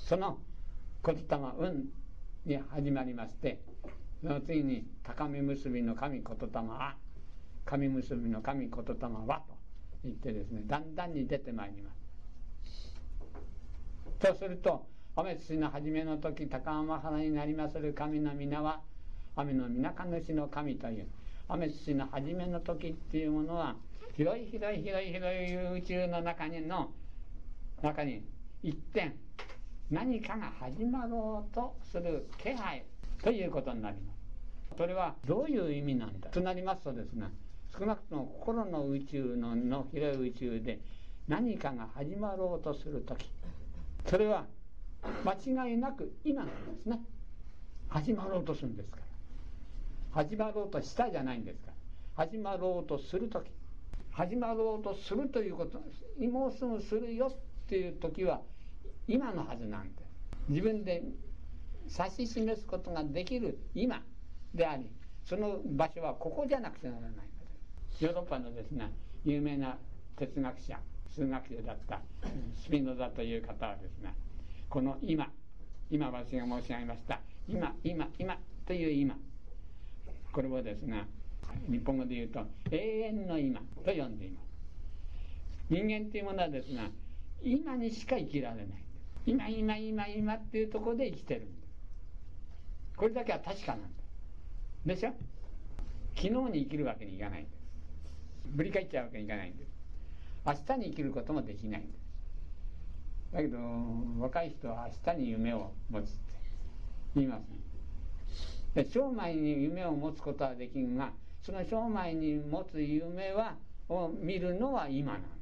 その言霊運に始まりまして、その次に高め結びの神言霊あ、神結びの神言霊はと言ってですね、だんだんに出てまいります。そうすると、雨土の初めの時、高天原になりまする神の皆は、雨の皆か主の神という、雨土の初めの時っていうものは、広い広い広い広い宇宙の中に一点、何かが始まろうとする気配ということになります。それはどういう意味なんだとなりますとですね、少なくとも心の宇宙の広い宇宙で何かが始まろうとするとき、それは間違いなく今なんですね。始まろうとするんですから。始まろうとしたじゃないんですから。始まろうとするとき、始まろうとするということ、もうすぐするよっていうときは今のはずなんで、自分で指し示すことができる今であり、その場所はここじゃなくてならないので、ヨーロッパのですね、有名な哲学者、数学者だったスピノザという方はですね、この今私が申し上げました今という今、これをですね、日本語で言うと永遠の今と呼んでいます。人間というものはですね、今にしか生きられない。今っていうところで生きてるんです。これだけは確かなんだでしょ。昨日に生きるわけにいかないんです。振り返っちゃうわけにいかないんです。明日に生きることもできないんです。だけど若い人は明日に夢を持つって言います。で、生涯に夢を持つことはできんが、その生涯に持つ夢を見るのは今なんです。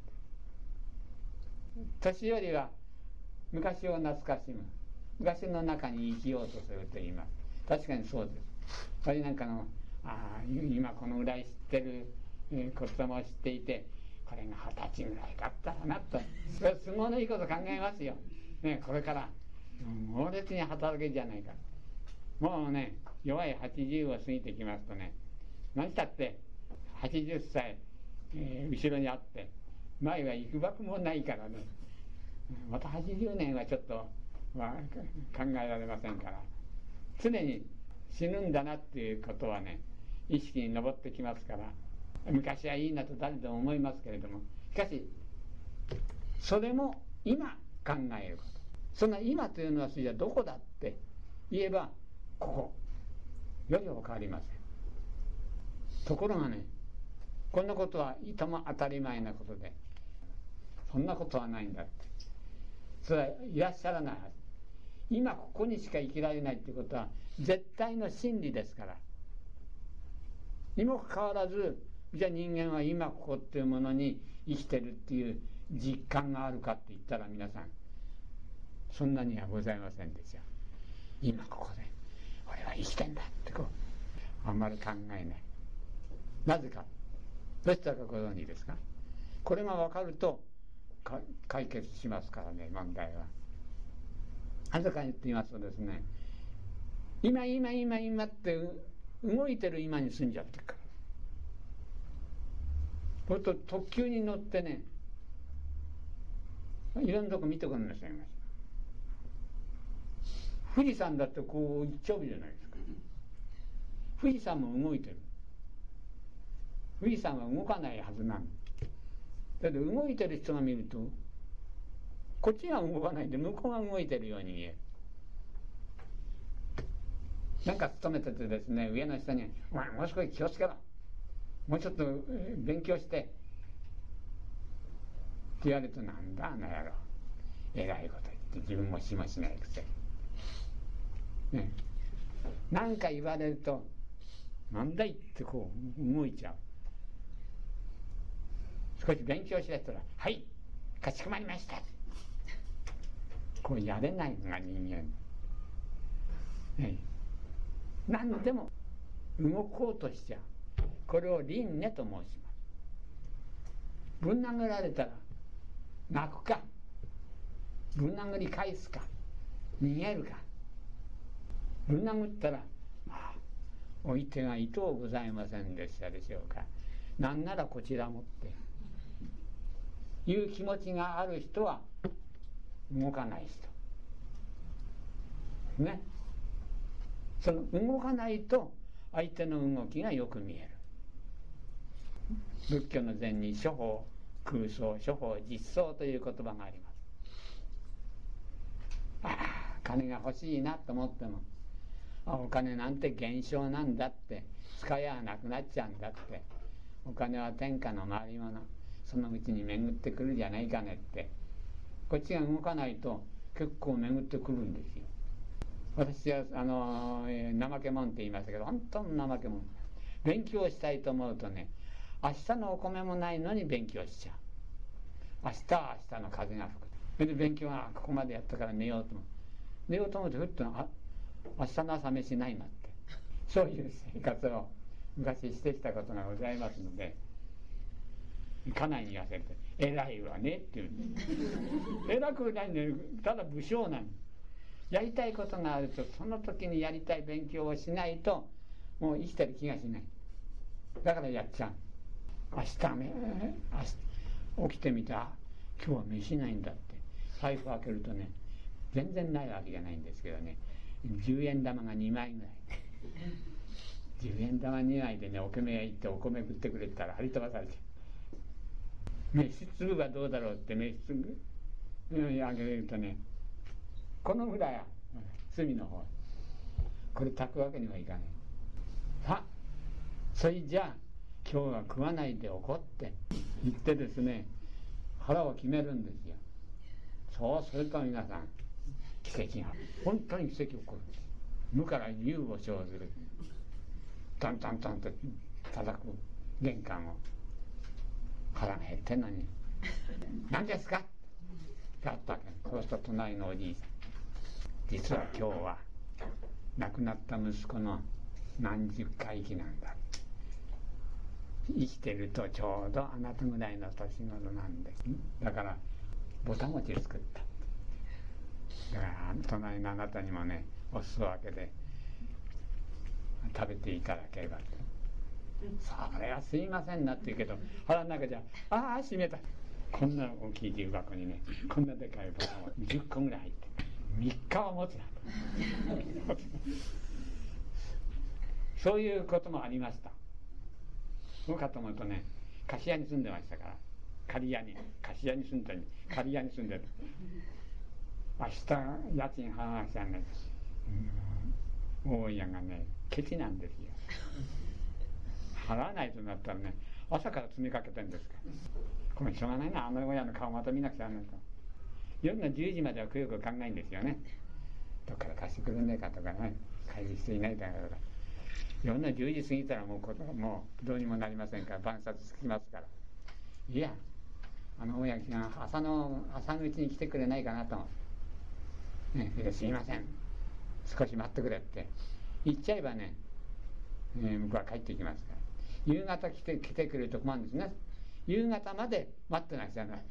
年寄りは昔を懐かしむ、昔の中に生きようとすると言います。確かにそうです。私なんかの今このぐらい知ってることも知っていて、これが20歳ぐらいだったらなと、それは都合のいいこと考えますよ、ね、これから猛烈に働けじゃないか。もうね、弱い80を過ぎてきますとね、何したって80歳、後ろにあって前はいくばくもないからね、また80年はちょっと、考えられませんから、常に死ぬんだなっていうことはね、意識に上ってきますから、昔はいいなと誰でも思いますけれども、しかしそれも今考えること、その今というのはそれじゃどこだって言えばここよりも変わりません。ところがね、こんなことはいとも当たり前なことで、そんなことはないんだって、それはいらっしゃらないはず。今ここにしか生きられないっていうことは絶対の真理ですから。にもかかわらず、じゃあ人間は今ここっていうものに生きてるっていう実感があるかって言ったら、皆さんそんなにはございませんでしょ。今ここで俺は生きてんだってこうあんまり考えない。なぜか、どうしたかご存知ですか。これが分かると解決しますからね、問題は。なぜか言ってみますとですね、今って動いてる今に住んじゃってるから。それと特急に乗ってね、いろんなとこ見てくんなさいました。富士山だってこう行っちゃうじゃないですか。富士山も動いてる。富士山は動かないはずなんだけど、動いてる人が見るとこっちが動かないで向こうが動いてるように見える。なんか勤めててですね、上の人に「お前もう少し気をつけろ、もうちょっと勉強して」って言われると、なんだあの野郎、えらいこと言って自分もしもしないくせにね、なんか言われるとなんだいってこう動いちゃう。少し勉強しだしたら「はいかしこまりました」こうやれないのが人間、ね、何でも動こうとしちゃう。これを輪廻と申します。ぶん殴られたら泣くか、ぶん殴り返すか、逃げるか。ぶん殴ったらおいてがいとうございませんでしたでしょうか、なんならこちらもっていう気持ちがある人は動かない人。 ね。その動かないと相手の動きがよく見える。仏教の禅に諸法空想、諸法実相という言葉があります。金が欲しいなと思っても、お金なんて現象なんだって、使えばなくなっちゃうんだって、お金は天下の回り物、そのうちに巡ってくるじゃないかねって、こっちが動かないと結構巡ってくるんですよ。私は怠け者って言いましたけど、本当の怠け者。勉強したいと思うとね、明日のお米もないのに勉強しちゃう。明日は明日の風が吹く。それで勉強はここまでやったから寝ようと思う。寝ようと思うとふっと明日の朝飯ないなって、そういう生活を昔してきたことがございますので、家内に言わせると「偉いわね」って言うんです。偉くないんで、ただ武将なんです。やりたいことがあるとその時にやりたい勉強をしないともう生きてる気がしない。だからやっちゃう。明日ね、起きてみた、今日は飯ないんだって、財布開けるとね、全然ないわけじゃないんですけどね、10円玉が2枚ぐらい。10円玉2枚でね、お米屋行ってお米食ってくれたら張り飛ばされて、飯粒がどうだろうって飯粒あげるとね、このぐらい隅の方、これ炊くわけにはいかない。それじゃあ今日は食わないでおこうって言ってですね、腹を決めるんですよ。そうすると皆さん、奇跡が、本当に奇跡が起こる。無から有を生ずる、トントントンと叩く玄関を、腹が減ってんのに「何ですか?」ってあったわけ。そうすると隣のおじいさん、実は今日は亡くなった息子の何十回忌なんだ、生きてるとちょうどあなたぐらいの年頃なんで、だからぼた餅作った。だから隣のあなたにもね、お裾分けで食べていただければと。それはすいませんなって言うけど、腹の中じゃ閉めた。こんな大きい重箱にね、こんなでかいぼた餅10個ぐらい入って3日は持つなと。そういうこともありました。そうかと思うとね、貸し屋に住んでましたから、借り屋に、貸し屋に住んでる、借り屋に住んでる。明日家賃払わなくちゃね、大家がねケチなんですよ。払わないとなったらね、朝から詰めかけてるんですから、これしょうがないな、あの親の顔また見なくちゃならないと。夜の10時まではくよく考えるんですよね。どっから貸してくれねえかとかね、帰りしていないだろうとか。夜の10時過ぎたらもうどうにもなりませんから、晩札つきますから、いや、あの親が朝のうちに来てくれないかなと思う、ね、すいません、少し待ってくれって言っちゃえばね、向こうは帰ってきますから、夕方来てくれると困るんですね。夕方まで待ってなくちゃならない。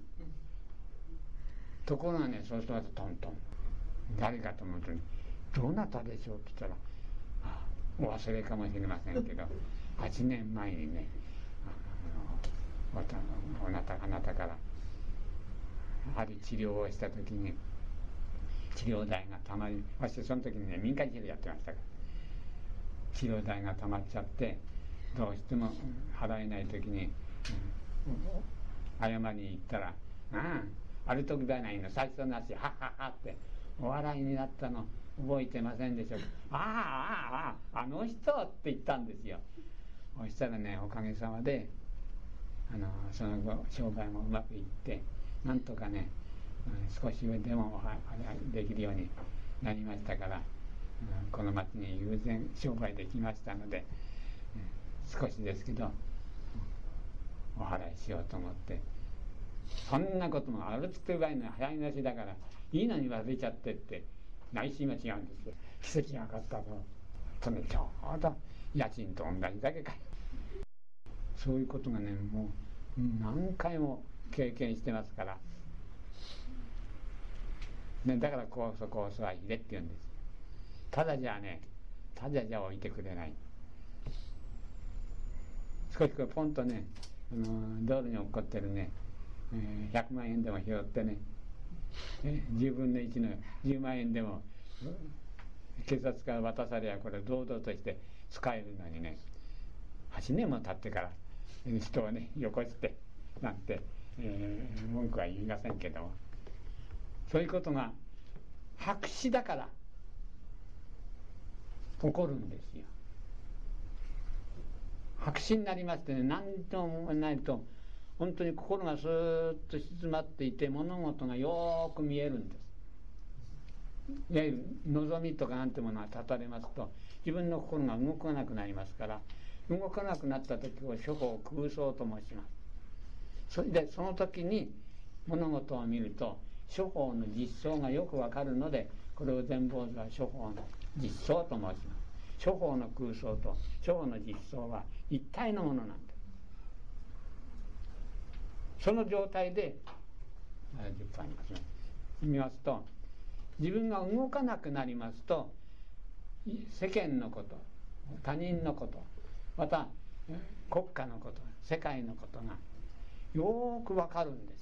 ところがね、そうするとトントン、誰かと思うと、どなたでしょうって言ったら、お忘れかもしれませんけど、8年前にね、あなたからある治療をした時に治療代がたまり、私その時にね民間治療やってましたから、治療代がたまっちゃってどうしても払えない時に、謝りに行ったら「ある時ばないの最初の足はっはっは」ってお笑いになったの覚えてませんでしょうか。あの人って言ったんですよ。そしたらね、おかげさまでその後商売もうまくいって、なんとかね、少しでもできるようになりましたから、この町に偶然商売できましたので、少しですけどお払いしようと思って、そんなこともあるつくばいの早いなしだからいいのに忘れちゃってって内心は違うんですよ。奇跡が起こったとね、ちょうど家賃と同じだけか。そういうことがね、もう何回も経験してますから、ね、だからこそは入れって言うんです。ただじゃ置いてくれない。少しポンとね、道路に落っこってるね、100万円でも拾ってね、10分の1の10万円でも警察から渡されやこれ堂々として使えるのにね、8年も経ってから人をねよこしてなんて、文句は言いませんけども、そういうことが白紙だから起こるんですよ。白紙になりましてね、何ともないと本当に心がスーッと静まっていて物事がよーく見えるんです。いわゆる望みとかなんてものが断たれますと自分の心が動かなくなりますから、動かなくなった時を諸法空想と申します。それでその時に物事を見ると諸法の実相がよくわかるので、これを禅坊主は諸法の実相と申します。諸法の空想と諸法の実相は一体のものなんです。その状態で10番に見ますと、自分が動かなくなりますと世間のこと、他人のこと、また国家のこと、世界のことがよくわかるんです。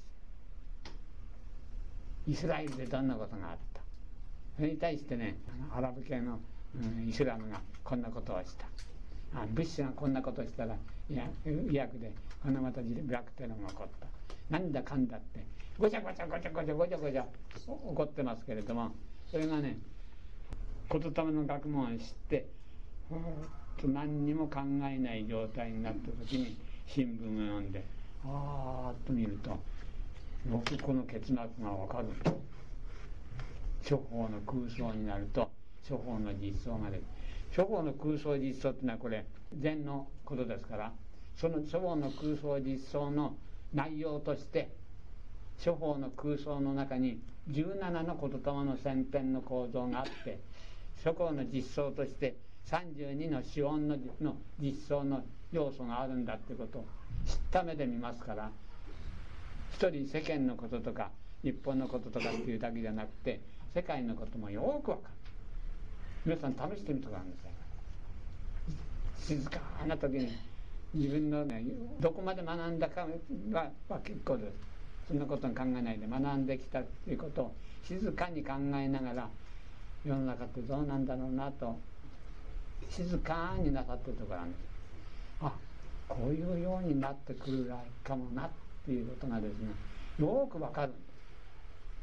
イスラエルでどんなことがあった、それに対してね、アラブ系の、イスラムがこんなことをした、ブッシュがこんなことをしたらイラクでこんなまたブラックテロが起こった、なんだかんだってごちゃごちゃごちゃごちゃごちゃごちゃ起こってますけれども、それがね言霊の学問を知って何にも考えない状態になった時に新聞を読んであーっと見るとよくこの結末が分かる。諸法の空想になると諸法の実相が出る。諸法の空想実相っていうのはこれ禅のことですから、その諸法の空想実相の内容として諸法の空想の中に17の言霊の先天の構造があって、諸法の実相として32の資本の実相の要素があるんだってことを知った目で見ますから、一人世間のこととか日本のこととかっていうだけじゃなくて世界のこともよくわかる。皆さん試してみてください。静かな時に自分の、ね、どこまで学んだかは結構です。そんなことに考えないで学んできたということを静かに考えながら、世の中ってどうなんだろうなと静かになさってるところなんです。あ、こういうようになってくるかもなっていうことがですねよくわかるんです。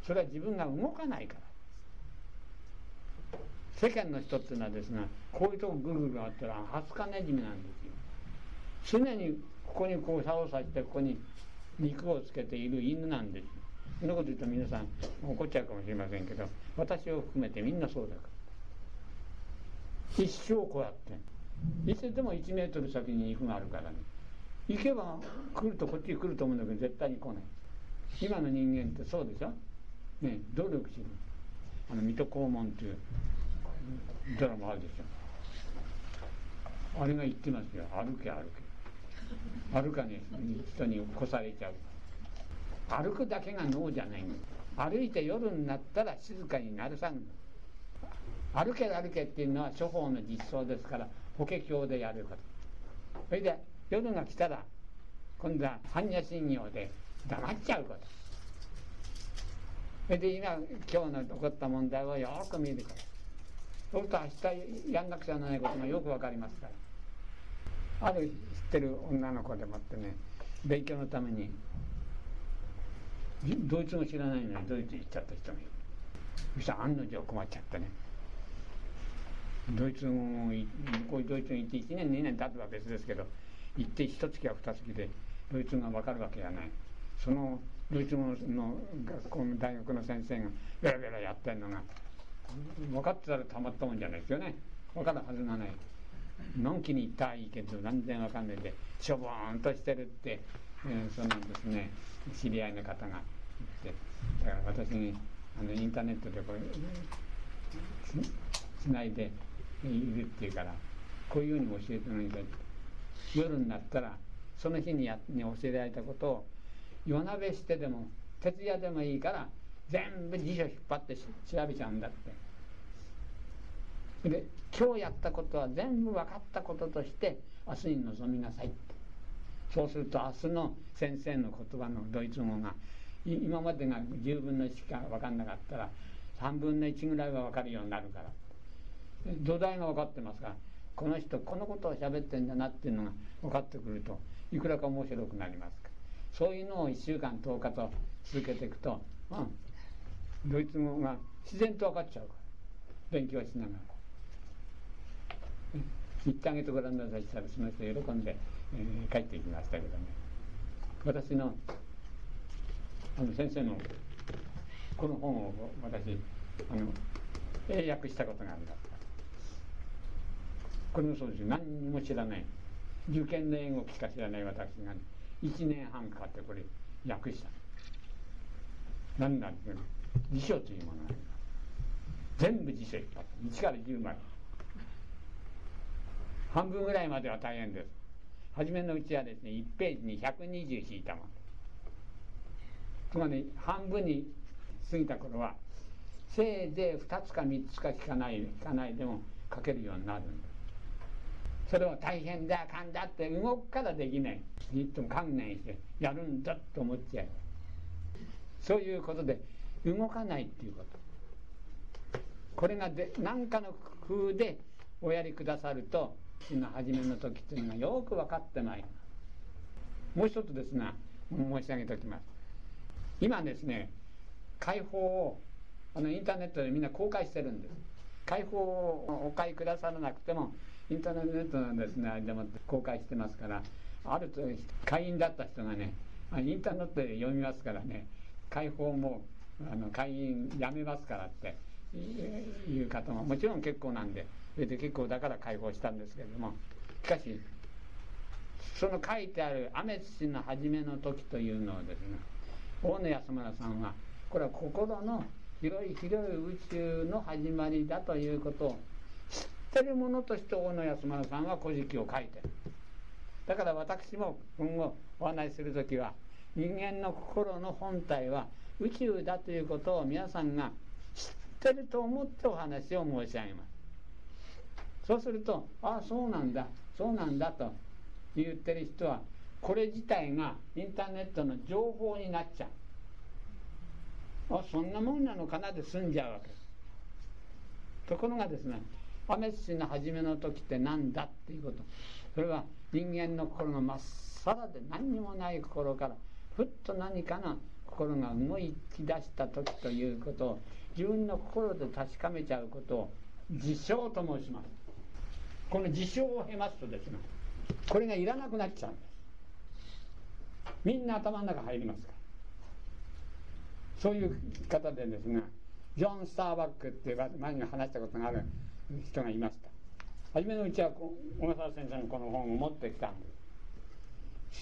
それは自分が動かないから。世間の人っていうのはですね、こういうとこぐるぐるあったら20日ねじめなんですよ。常にここにこう竿を刺してここに肉をつけている犬なんですよ。そんなこと言うと皆さん怒っちゃうかもしれませんけど、私を含めてみんなそうだから。一生こうやっていつでも1メートル先に肉があるからね、行けば来るとこっちに来ると思うんだけど絶対に来ない。今の人間ってそうでしょ、ね、努力しる。水戸黄門っていうドラマあるでしょ。あれが言ってますよ、歩け歩け。歩かね人に越されちゃう。歩くだけが脳じゃないの。歩いて夜になったら静かになるさん。歩け歩けっていうのは諸法の実相ですから法華経でやること。それで夜が来たら今度は般若心経で黙っちゃうこと。それで今日の起こった問題をよく見るから。そうすると明日やんなくちゃならないことがよくわかりますから。ある知ってる女の子でもってね、勉強のためにドイツ語知らないのにドイツ行っちゃった人がいる。そしたら案の定困っちゃってね、ドイツ語こういうドイツに行って1年2年経てば別ですけど、行って1月や2月でドイツ語が分かるわけじゃない。そのドイツ語の学校の大学の先生がベラベラやってるのが分かってたらたまったもんじゃないですよね。分かるはずがない。のんきに言ったらいいけど何然分かんないでしょぼーんとしてるって、そのですね知り合いの方が言って、だから私にインターネットでこれつないでいるっていうから、こういうように教えてもらいたい。夜になったらその日に教えられたことを夜なべしてでも徹夜でもいいから全部辞書引っ張って調べちゃうんだって。で今日やったことは全部分かったこととして明日に臨みなさいって。そうすると明日の先生の言葉のドイツ語が今までが10分の1しか分かんなかったら3分の1ぐらいは分かるようになるから。 土台が分かってますから、この人このことを喋ってんだなっていうのが分かってくると、いくらか面白くなりますから、そういうのを1週間10日と続けていくと、ドイツ語が自然と分かっちゃうから、勉強しながら言ってあげてごらんなさいしたら、その人喜んで、帰っていきましたけどね。私の先生のこの本を私英訳したことがあります。これもそうですよ。何にも知らない、受験の英語しか知らない私が、1年半かかってこれ訳した。何だって辞書というものがあります。全部辞書いっぱい1から10まで、半分ぐらいまでは大変です。初めのうちはですね、1ページに120引いたもの。つまり半分に過ぎた頃はせいぜい2つか3つか聞かないでも書けるようになるんです。それを大変だかんだって動くからできない、いつも観念してやるんだと思っちゃう。そういうことで動かないっていうこと、これが何かの工夫でおやりくださると、初めの時というのがよく分かってまいります。もう一つですが申し上げておきます。今ですね、解放をインターネットでみんな公開してるんです。解放をお買いくださらなくてもインターネットのですね、あれでも公開してますから、あると会員だった人がね、インターネットで読みますからね、解放も会員やめますからっていう方ももちろん結構なんで、それで結構だから解放したんですけれども、しかしその書いてあるアメス氏の初めの時というのをですね、大野安村さんはこれは心の広い宇宙の始まりだということを知ってるものとして大野安村さんは古事記を書いてる。だから私も今後お話しする時は、人間の心の本体は宇宙だということを皆さんが知ってると思ってお話を申し上げます。そうすると、そうなんだと言ってる人は、これ自体がインターネットの情報になっちゃう。そんなもんなのかなで済んじゃうわけです。ところがですね、アメス氏の初めの時って何だっていうこと、それは人間の心のまっさらで何にもない心からふっと何かの心が動き出した時ということを自分の心で確かめちゃうことを事象と申します。この事象を経ますとですね、これがいらなくなっちゃうんです。みんな頭の中入りますから。そういう方でですね、ジョン・スターバックっていう前に話したことがある人がいました。初めのうちは小笠原先生のこの本を持ってきたんです。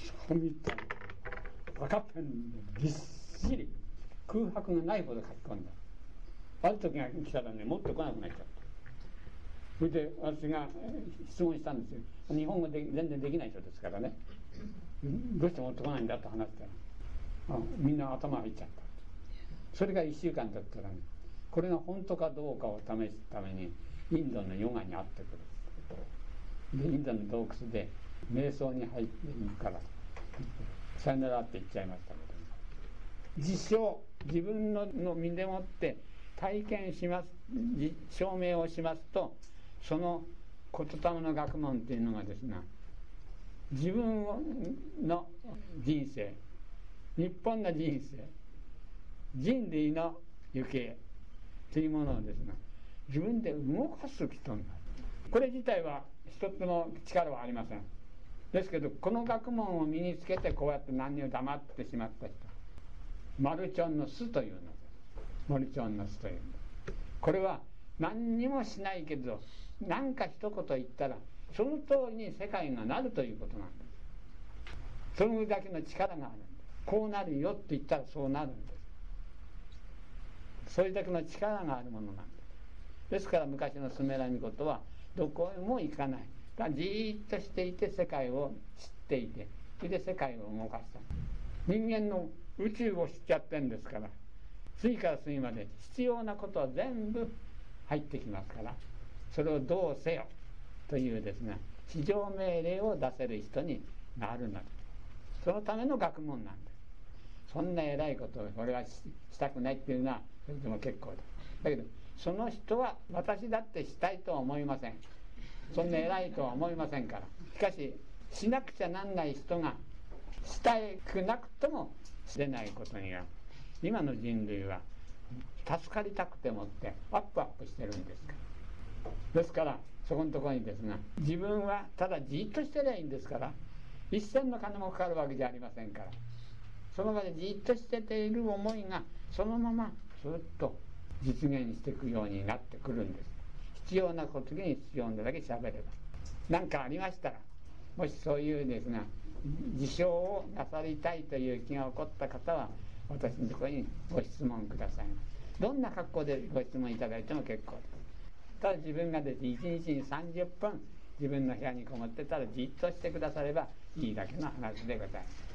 それ見たら赤ペンでぎっしり空白がないほど書き込んだ。ある時が来たらね、持ってこなくなっちゃった。それで私が質問したんですよ。日本語で全然できない人ですからね、どうして持ってこないんだと話したら、みんな頭入っちゃった。それが1週間経ったらね、これが本当かどうかを試すためにインドのヨガに会ってくる。でインドの洞窟で瞑想に入っていくからさよならって言っちゃいましたけど、実証、自分の身でもって体験します、証明をしますと、その言霊の学問っていうのがですね、自分の人生、日本の人生、人類の行方というものをですね、自分で動かす人になる。これ自体は一つの力はありません。ですけど、この学問を身につけてこうやって何を黙ってしまった人、マルチョンの巣というのです。マルチョンの巣というの。これは何にもしないけど、何か一言言ったらその通りに世界がなるということなんです。そのだけの力があるんです。こうなるよって言ったらそうなるんです。それだけの力があるものなんです。ですから昔のスメラミコトはどこへも行かない。じーっとしていて世界を知っていて、それで世界を動かした。人間の宇宙を知っちゃってんですから、隅から隅まで必要なことは全部入ってきますから、それをどうせよというですね、至上命令を出せる人になるのだ。そのための学問なんです。そんな偉いことを俺はしたくないっていうのはそれでも結構だ。だけどその人は私だってしたいとは思いません。そんな偉いとは思いませんから。しかししなくちゃなんない人がしたくなくともしてないことには、今の人類は助かりたくてもってアップしてるんですから。ですからそこのところにですが、自分はただじっとしてりゃいいんですから、一銭の金もかかるわけじゃありませんから、その場でじっとしてている思いがそのままずっと実現していくようになってくるんです。必要な時に必要なだけ喋れば。何かありましたら、もしそういうですが自称をなさりたいという気が起こった方は、私のところにご質問くださいます。どんな格好でご質問いただいても結構です。ただ自分がですね、1日に30分自分の部屋にこもってたらじっとしてくださればいいだけの話でございます。